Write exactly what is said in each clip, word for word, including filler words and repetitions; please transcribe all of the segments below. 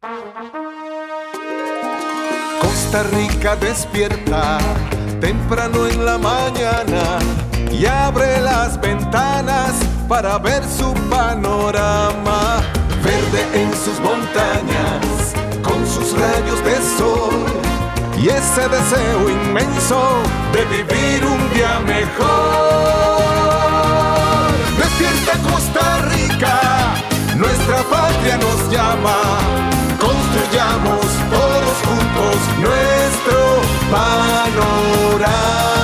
Costa Rica despierta temprano en la mañana y abre las ventanas para ver su panorama. Verde en sus montañas, con sus rayos de sol y ese deseo inmenso de vivir un día mejor. Despierta Costa Rica, nuestra patria nos llama. Construyamos todos juntos nuestro panorama.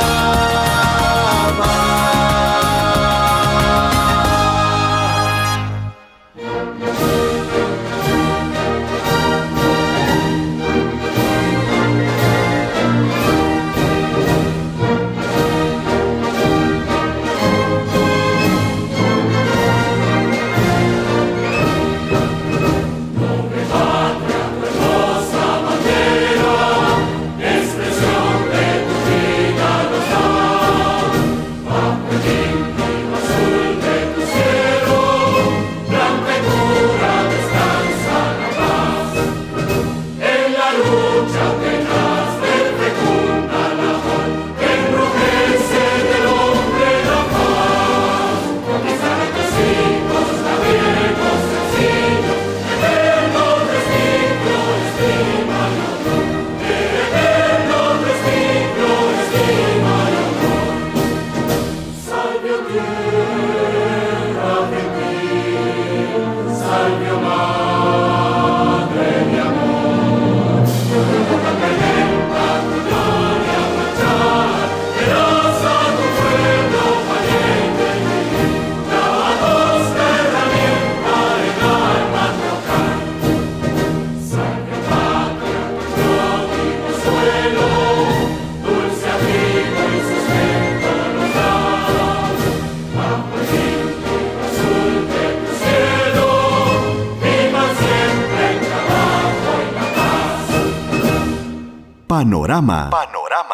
Panorama. Panorama.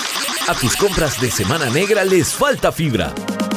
A tus compras de Semana Negra les falta fibra.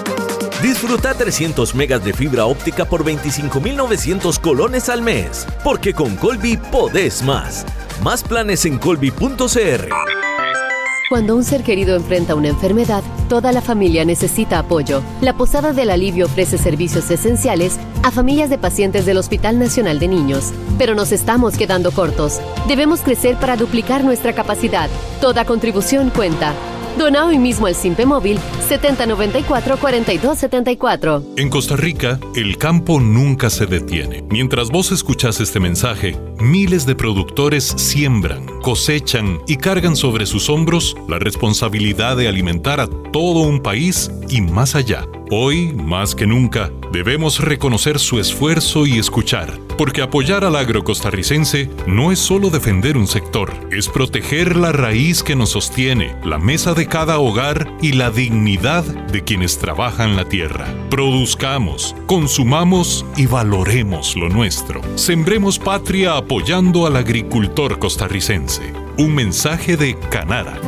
Disfruta trescientos megas de fibra óptica por veinticinco mil novecientos colones al mes. Porque con Colby podés más. Más planes en colby punto c r. Cuando un ser querido enfrenta una enfermedad, toda la familia necesita apoyo. La Posada del Alivio ofrece servicios esenciales a familias de pacientes del Hospital Nacional de Niños. Pero nos estamos quedando cortos. Debemos crecer para duplicar nuestra capacidad. Toda contribución cuenta. Dona hoy mismo al Simpe Móvil setenta noventa y cuatro cuarenta y dos setenta y cuatro. En Costa Rica, el campo nunca se detiene. Mientras vos escuchás este mensaje, miles de productores siembran, cosechan y cargan sobre sus hombros la responsabilidad de alimentar a todo un país y más allá. Hoy, más que nunca, debemos reconocer su esfuerzo y escuchar, porque apoyar al agro costarricense no es solo defender un sector, es proteger la raíz que nos sostiene, la mesa de cada hogar y la dignidad de quienes trabajan la tierra. Produzcamos, consumamos y valoremos lo nuestro. Sembremos patria apoyando al agricultor costarricense. Un mensaje de Canara.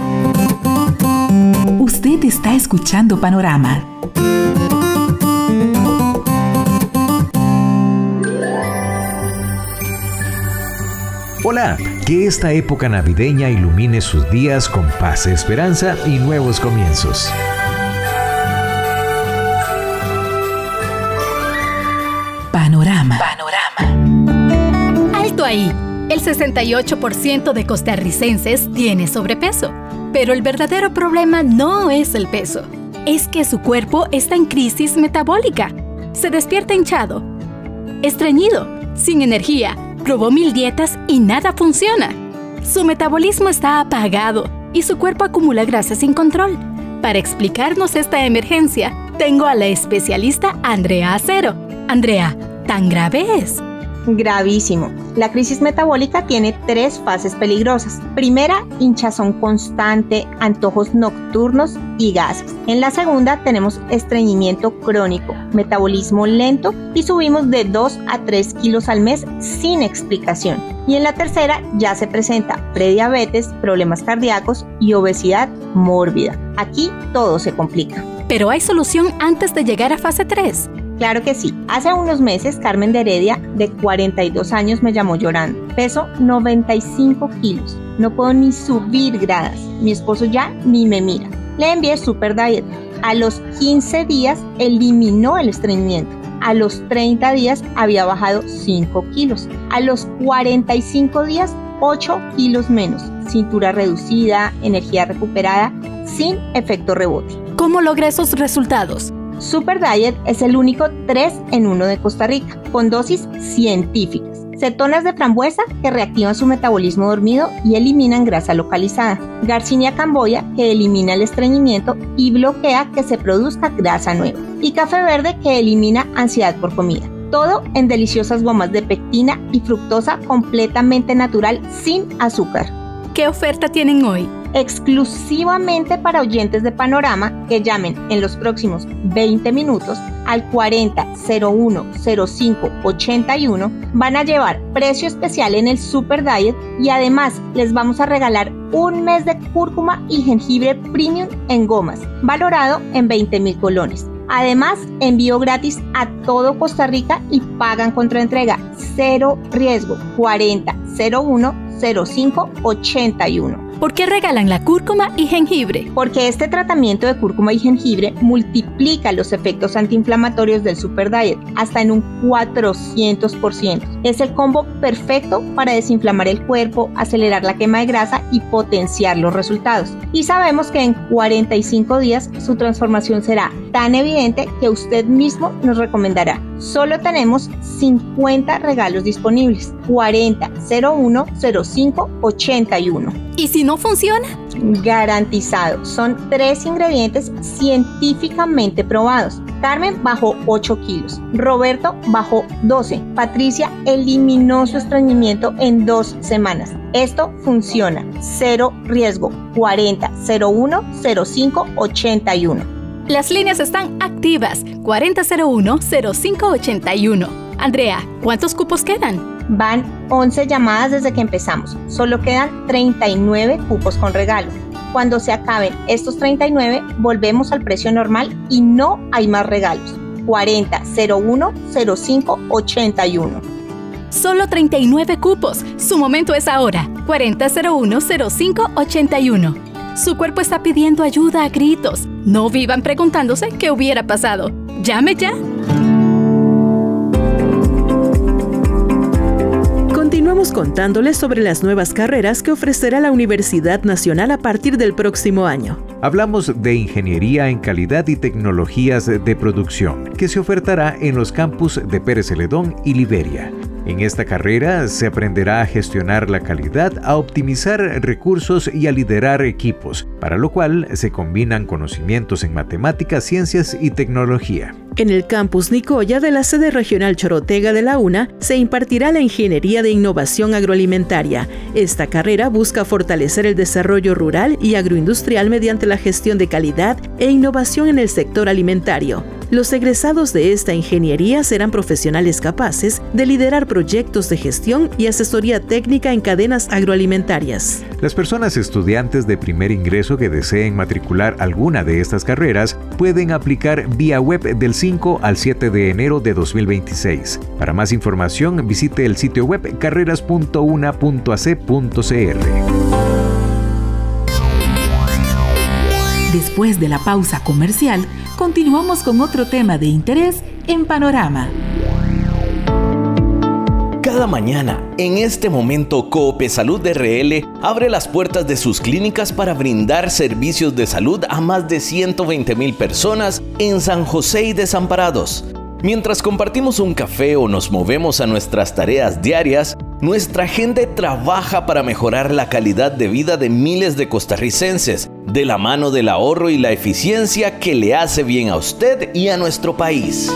Usted está escuchando Panorama. Hola, que esta época navideña ilumine sus días con paz, esperanza y nuevos comienzos. Panorama. Panorama. Alto ahí. El sesenta y ocho por ciento de costarricenses tiene sobrepeso. Pero el verdadero problema no es el peso. Es que su cuerpo está en crisis metabólica. Se despierta hinchado, estreñido, sin energía. Probó mil dietas y nada funciona. Su metabolismo está apagado y su cuerpo acumula grasa sin control. Para explicarnos esta emergencia, tengo a la especialista Andrea Acero. Andrea, ¿tan grave es? Gravísimo. La crisis metabólica tiene tres fases peligrosas. Primera, hinchazón constante, antojos nocturnos y gases. En la segunda tenemos estreñimiento crónico, metabolismo lento y subimos de dos a tres kilos al mes sin explicación. Y en la tercera ya se presenta prediabetes, problemas cardíacos y obesidad mórbida. Aquí todo se complica. Pero hay solución antes de llegar a fase tres. Claro que sí. Hace unos meses, Carmen de Heredia, de cuarenta y dos años, me llamó llorando. Peso noventa y cinco kilos. No puedo ni subir gradas. Mi esposo ya ni me mira. Le envié Super Diet. A los quince días eliminó el estreñimiento. A los treinta días había bajado cinco kilos. A los cuarenta y cinco días, ocho kilos menos. Cintura reducida, energía recuperada, sin efecto rebote. ¿Cómo logra esos resultados? Super Diet es el único tres en uno de Costa Rica, con dosis científicas. Cetonas de frambuesa que reactivan su metabolismo dormido y eliminan grasa localizada. Garcinia camboya que elimina el estreñimiento y bloquea que se produzca grasa nueva. Y café verde que elimina ansiedad por comida. Todo en deliciosas gomas de pectina y fructosa completamente natural sin azúcar. ¿Qué oferta tienen hoy? Exclusivamente para oyentes de Panorama que llamen en los próximos veinte minutos al cuarenta cero uno cero cinco ochenta y uno, van a llevar precio especial en el Super Diet y además les vamos a regalar un mes de cúrcuma y jengibre premium en gomas, valorado en veinte mil colones. Además, envío gratis a todo Costa Rica y pagan contra entrega. Cero riesgo. cuarenta cero uno cero cinco ochenta y uno. ¿Por qué regalan la cúrcuma y jengibre? Porque este tratamiento de cúrcuma y jengibre multiplica los efectos antiinflamatorios del Super Diet hasta en un cuatrocientos por ciento. Es el combo perfecto para desinflamar el cuerpo, acelerar la quema de grasa y potenciar los resultados. Y sabemos que en cuarenta y cinco días su transformación será tan evidente que usted mismo nos recomendará. Solo tenemos cincuenta regalos disponibles. cuarenta cero uno cero cinco ochenta y uno. ¿Y si no funciona? Garantizado. Son tres ingredientes científicamente probados. Carmen bajó ocho kilos. Roberto bajó doce. Patricia eliminó su estreñimiento en dos semanas. Esto funciona. Cero riesgo. cuarenta cero uno cero cinco ochenta y uno. Las líneas están activas. cuarenta cero uno cero cinco ochenta y uno. Andrea, ¿cuántos cupos quedan? Van once llamadas desde que empezamos. Solo quedan treinta y nueve cupos con regalo. Cuando se acaben estos treinta y nueve, volvemos al precio normal y no hay más regalos. cuarenta cero uno cero cinco ochenta y uno. Solo treinta y nueve cupos. Su momento es ahora. cuarenta cero uno cero cinco ochenta y uno. Su cuerpo está pidiendo ayuda a gritos. No vivan preguntándose qué hubiera pasado. ¡Llame ya! Continuamos contándoles sobre las nuevas carreras que ofrecerá la Universidad Nacional a partir del próximo año. Hablamos de Ingeniería en Calidad y Tecnologías de Producción, que se ofertará en los campus de Pérez Celedón y Liberia. En esta carrera se aprenderá a gestionar la calidad, a optimizar recursos y a liderar equipos, para lo cual se combinan conocimientos en matemáticas, ciencias y tecnología. En el campus Nicoya de la sede regional Chorotega de la UNA se impartirá la Ingeniería de Innovación Agroalimentaria. Esta carrera busca fortalecer el desarrollo rural y agroindustrial mediante la gestión de calidad e innovación en el sector alimentario. Los egresados de esta ingeniería serán profesionales capaces de liderar proyectos de gestión y asesoría técnica en cadenas agroalimentarias. Las personas estudiantes de primer ingreso que deseen matricular alguna de estas carreras pueden aplicar vía web del cinco al siete de enero de dos mil veintiséis. Para más información, visite el sitio web carreras punto una punto a c punto c r. Después de la pausa comercial, continuamos con otro tema de interés en Panorama. Cada mañana, en este momento, Coopesalud R L abre las puertas de sus clínicas para brindar servicios de salud a más de ciento veinte mil personas en San José y Desamparados. Mientras compartimos un café o nos movemos a nuestras tareas diarias, nuestra gente trabaja para mejorar la calidad de vida de miles de costarricenses, de la mano del ahorro y la eficiencia que le hace bien a usted y a nuestro país.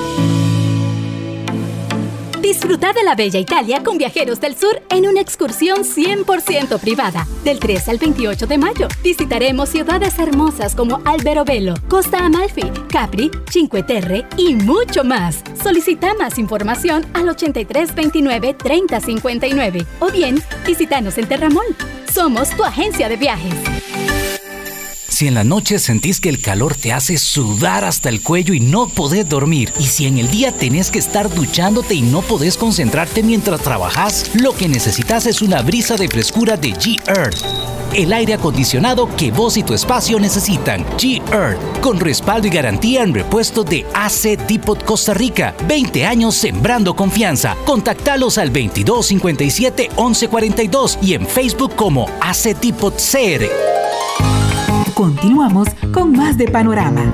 Disfruta de la bella Italia con Viajeros del Sur en una excursión cien por ciento privada. Del tres al veintiocho de mayo visitaremos ciudades hermosas como Alberobello, Costa Amalfi, Capri, Cinque Terre y mucho más. Solicita más información al ochenta y tres veintinueve treinta cincuenta y nueve o bien visítanos en Terramol. Somos tu agencia de viajes. Si en la noche sentís que el calor te hace sudar hasta el cuello y no podés dormir, y si en el día tenés que estar duchándote y no podés concentrarte mientras trabajas, lo que necesitas es una brisa de frescura de G-Earth. El aire acondicionado que vos y tu espacio necesitan. G-Earth, con respaldo y garantía en repuestos de A C Depot Costa Rica. veinte años sembrando confianza. Contactalos al veintidós cincuenta y siete once cuarenta y dos y en Facebook como A C Depot C R. Continuamos con más de Panorama.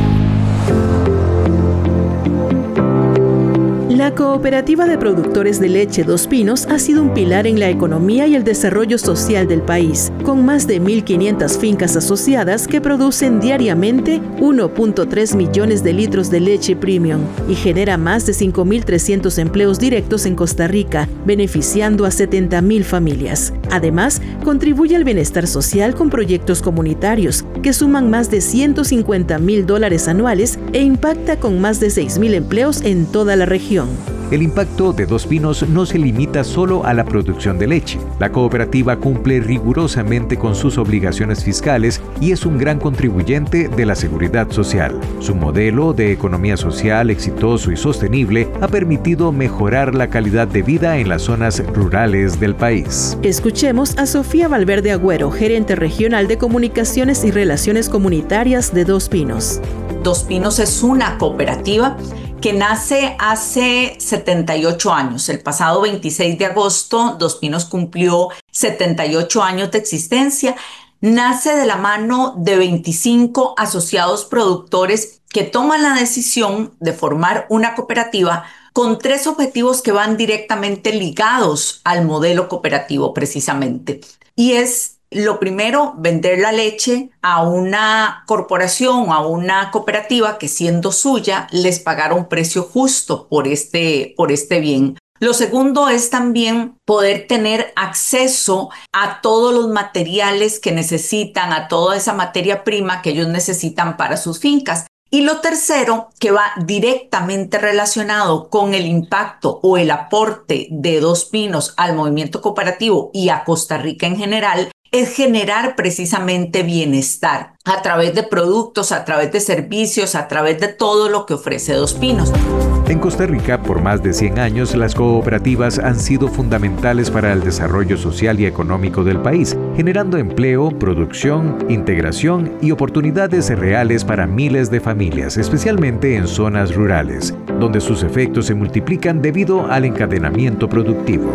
La Cooperativa de Productores de Leche Dos Pinos ha sido un pilar en la economía y el desarrollo social del país, con más de mil quinientas fincas asociadas que producen diariamente uno punto tres millones de litros de leche premium y genera más de cinco mil trescientos empleos directos en Costa Rica, beneficiando a setenta mil familias. Además, contribuye al bienestar social con proyectos comunitarios que suman más de ciento cincuenta mil dólares anuales e impacta con más de seis mil empleos en toda la región. El impacto de Dos Pinos no se limita solo a la producción de leche. La cooperativa cumple rigurosamente con sus obligaciones fiscales y es un gran contribuyente de la seguridad social. Su modelo de economía social exitoso y sostenible ha permitido mejorar la calidad de vida en las zonas rurales del país. Escuchemos a Sofía Valverde Agüero, gerente regional de Comunicaciones y Relaciones Comunitarias de Dos Pinos. Dos Pinos es una cooperativa que nace hace setenta y ocho años. El pasado veintiséis de agosto, Dos Pinos cumplió setenta y ocho años de existencia. Nace de la mano de veinticinco asociados productores que toman la decisión de formar una cooperativa con tres objetivos que van directamente ligados al modelo cooperativo precisamente. Y es lo primero, vender la leche a una corporación, a una cooperativa que siendo suya les pagara un precio justo por este, por este bien. Lo segundo es también poder tener acceso a todos los materiales que necesitan, a toda esa materia prima que ellos necesitan para sus fincas. Y lo tercero, que va directamente relacionado con el impacto o el aporte de Dos Pinos al movimiento cooperativo y a Costa Rica en general, es generar precisamente bienestar a través de productos, a través de servicios, a través de todo lo que ofrece Dos Pinos. En Costa Rica, por más de cien años, las cooperativas han sido fundamentales para el desarrollo social y económico del país, generando empleo, producción, integración y oportunidades reales para miles de familias, especialmente en zonas rurales, donde sus efectos se multiplican debido al encadenamiento productivo.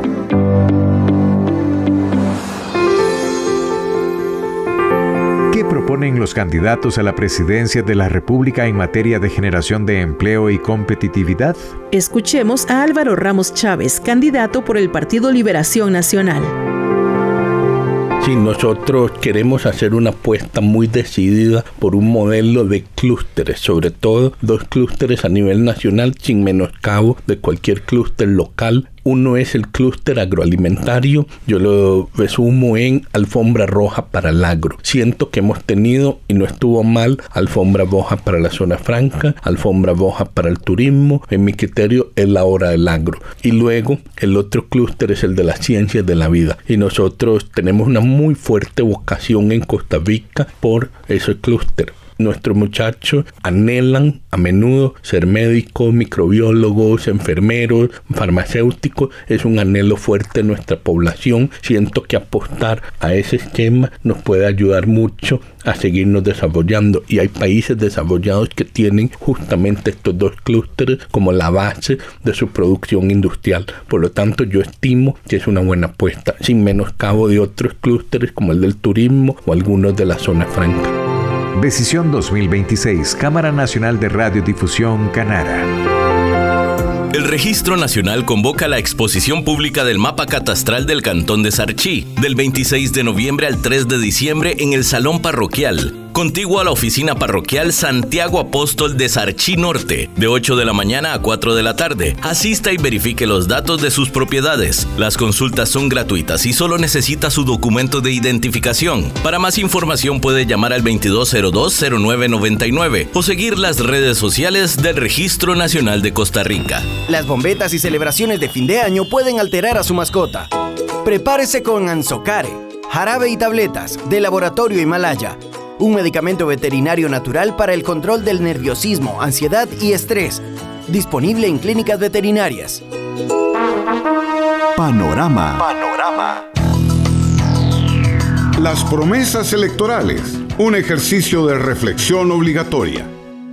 ¿Qué proponen los candidatos a la presidencia de la República en materia de generación de empleo y competitividad? Escuchemos a Álvaro Ramos Chávez, candidato por el Partido Liberación Nacional. Sí, nosotros queremos hacer una apuesta muy decidida por un modelo de clústeres, sobre todo dos clústeres a nivel nacional, sin menoscabo de cualquier clúster local. Uno es el clúster agroalimentario, yo lo resumo en alfombra roja para el agro. Siento que hemos tenido, y no estuvo mal, alfombra roja para la zona franca, alfombra roja para el turismo. En mi criterio es la hora del agro. Y luego el otro clúster es el de las ciencias de la vida. Y nosotros tenemos una muy fuerte vocación en Costa Rica por ese clúster. Nuestros muchachos anhelan a menudo ser médicos, microbiólogos, enfermeros, farmacéuticos. Es un anhelo fuerte en nuestra población. Siento que apostar a ese esquema nos puede ayudar mucho a seguirnos desarrollando. Y hay países desarrollados que tienen justamente estos dos clústeres como la base de su producción industrial. Por lo tanto, yo estimo que es una buena apuesta, sin menoscabo de otros clústeres como el del turismo o algunos de la zona franca. Decisión dos mil veintiséis, Cámara Nacional de Radiodifusión, Canara. El Registro Nacional convoca la exposición pública del mapa catastral del Cantón de Sarchí, del veintiséis de noviembre al tres de diciembre en el Salón Parroquial, contiguo a la oficina parroquial Santiago Apóstol de Sarchí Norte, de ocho de la mañana a cuatro de la tarde. Asista y verifique los datos de sus propiedades. Las consultas son gratuitas y solo necesita su documento de identificación. Para más información puede llamar al veintidós cero dos cero nueve noventa y nueve o seguir las redes sociales del Registro Nacional de Costa Rica. Las bombetas y celebraciones de fin de año pueden alterar a su mascota. Prepárese con Anzocare, jarabe y tabletas de Laboratorio Himalaya. un medicamento veterinario natural para el control del nerviosismo, ansiedad y estrés. Disponible en clínicas veterinarias. Panorama. Panorama. Las promesas electorales, un ejercicio de reflexión obligatoria.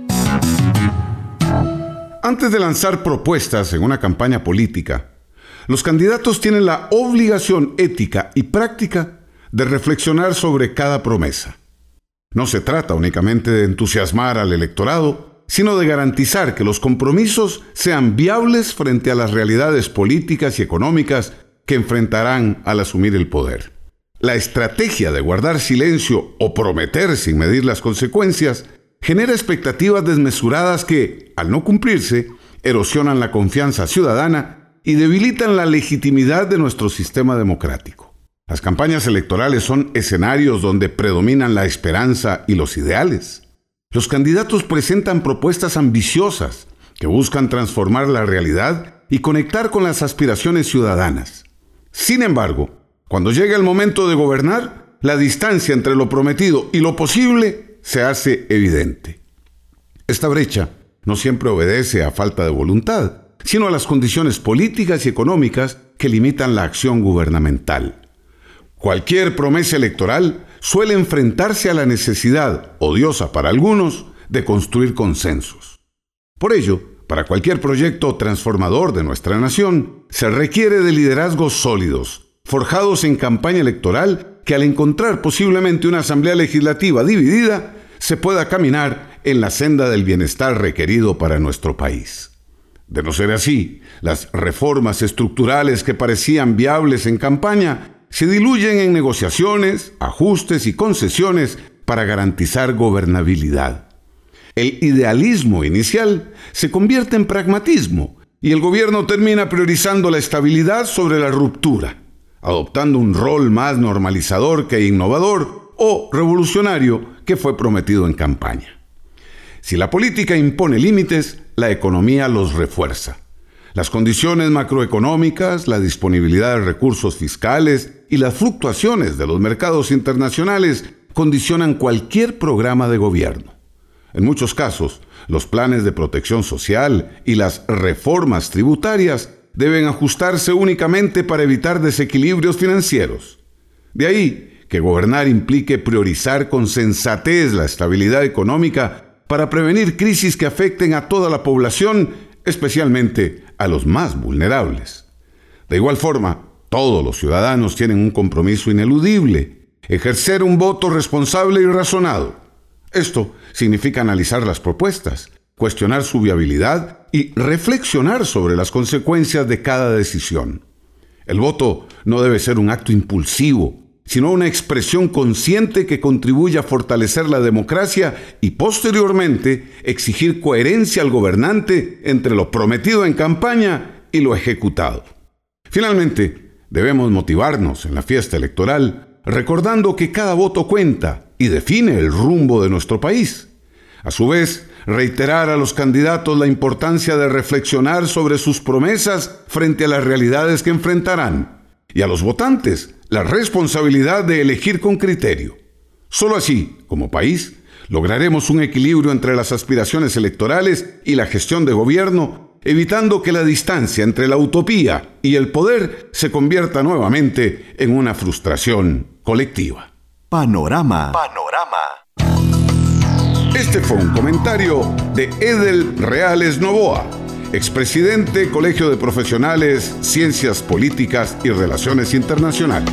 Antes de lanzar propuestas en una campaña política, los candidatos tienen la obligación ética y práctica de reflexionar sobre cada promesa. No se trata únicamente de entusiasmar al electorado, sino de garantizar que los compromisos sean viables frente a las realidades políticas y económicas que enfrentarán al asumir el poder. La estrategia de guardar silencio o prometer sin medir las consecuencias genera expectativas desmesuradas que, al no cumplirse, erosionan la confianza ciudadana y debilitan la legitimidad de nuestro sistema democrático. Las campañas electorales son escenarios donde predominan la esperanza y los ideales. Los candidatos presentan propuestas ambiciosas que buscan transformar la realidad y conectar con las aspiraciones ciudadanas. Sin embargo, cuando llega el momento de gobernar, la distancia entre lo prometido y lo posible se hace evidente. Esta brecha no siempre obedece a falta de voluntad, sino a las condiciones políticas y económicas que limitan la acción gubernamental. Cualquier promesa electoral suele enfrentarse a la necesidad, odiosa para algunos, de construir consensos. Por ello, para cualquier proyecto transformador de nuestra nación, se requiere de liderazgos sólidos, forjados en campaña electoral, que al encontrar posiblemente una asamblea legislativa dividida, se pueda caminar en la senda del bienestar requerido para nuestro país. De no ser así, las reformas estructurales que parecían viables en campaña se diluyen en negociaciones, ajustes y concesiones para garantizar gobernabilidad. El idealismo inicial se convierte en pragmatismo y el gobierno termina priorizando la estabilidad sobre la ruptura, adoptando un rol más normalizador que innovador o revolucionario que fue prometido en campaña. Si la política impone límites, la economía los refuerza. Las condiciones macroeconómicas, la disponibilidad de recursos fiscales y las fluctuaciones de los mercados internacionales condicionan cualquier programa de gobierno. En muchos casos, los planes de protección social y las reformas tributarias deben ajustarse únicamente para evitar desequilibrios financieros. De ahí que gobernar implique priorizar con sensatez la estabilidad económica para prevenir crisis que afecten a toda la población, especialmente a los más vulnerables. De igual forma, todos los ciudadanos tienen un compromiso ineludible: ejercer un voto responsable y razonado. Esto significa analizar las propuestas, cuestionar su viabilidad y reflexionar sobre las consecuencias de cada decisión. El voto no debe ser un acto impulsivo, sino una expresión consciente que contribuya a fortalecer la democracia y posteriormente exigir coherencia al gobernante entre lo prometido en campaña y lo ejecutado. Finalmente, debemos motivarnos en la fiesta electoral recordando que cada voto cuenta y define el rumbo de nuestro país. A su vez, reiterar a los candidatos la importancia de reflexionar sobre sus promesas frente a las realidades que enfrentarán, y a los votantes la responsabilidad de elegir con criterio. Solo así, como país, lograremos un equilibrio entre las aspiraciones electorales y la gestión de gobierno, evitando que la distancia entre la utopía y el poder se convierta nuevamente en una frustración colectiva. Panorama. Panorama. Este fue un comentario de Edel Reales Novoa, expresidente Colegio de Profesionales, Ciencias Políticas y Relaciones Internacionales.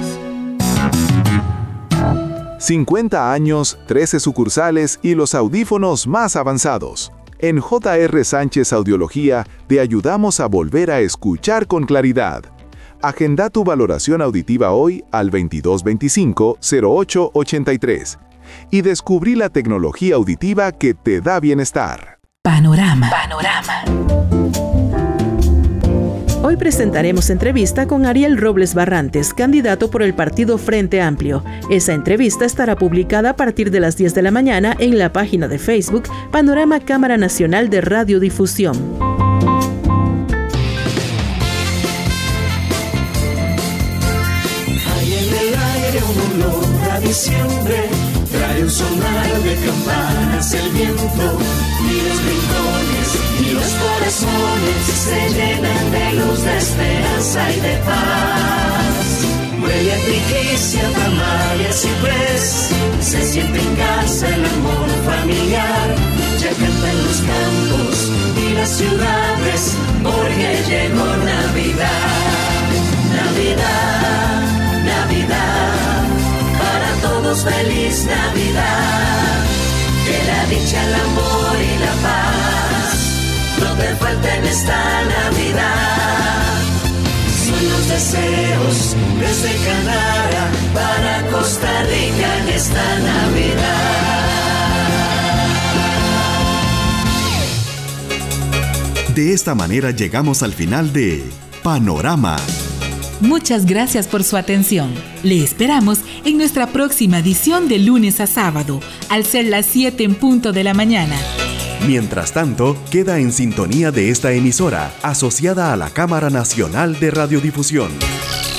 cincuenta años, trece sucursales y los audífonos más avanzados. En J R Sánchez Audiología te ayudamos a volver a escuchar con claridad. Agenda tu valoración auditiva hoy al veintidós veinticinco cero ocho ochenta y tres y descubrí la tecnología auditiva que te da bienestar. Panorama. Panorama. Hoy presentaremos entrevista con Ariel Robles Barrantes, candidato por el partido Frente Amplio. Esa entrevista estará publicada a partir de las diez de la mañana en la página de Facebook Panorama Cámara Nacional de Radiodifusión. Hay en el aire un olor a diciembre, Trae un sonar de campanas el viento y los rincones y los corazones se llenan de luz, de esperanza y de paz. Huele a triquicia, tamal y a ciprés, se siente en casa el amor familiar. Ya cantan los campos y las ciudades porque llegó Navidad. Navidad, Navidad, para todos feliz Navidad. Que la dicha, el amor y la paz no te falten esta Navidad. Son los deseos desde Canadá para Costa Rica en esta Navidad. De esta manera llegamos al final de Panorama. Muchas gracias por su atención. Le esperamos en nuestra próxima edición de lunes a sábado, al ser las siete en punto de la mañana. Mientras tanto, queda en sintonía de esta emisora, asociada a la Cámara Nacional de Radiodifusión.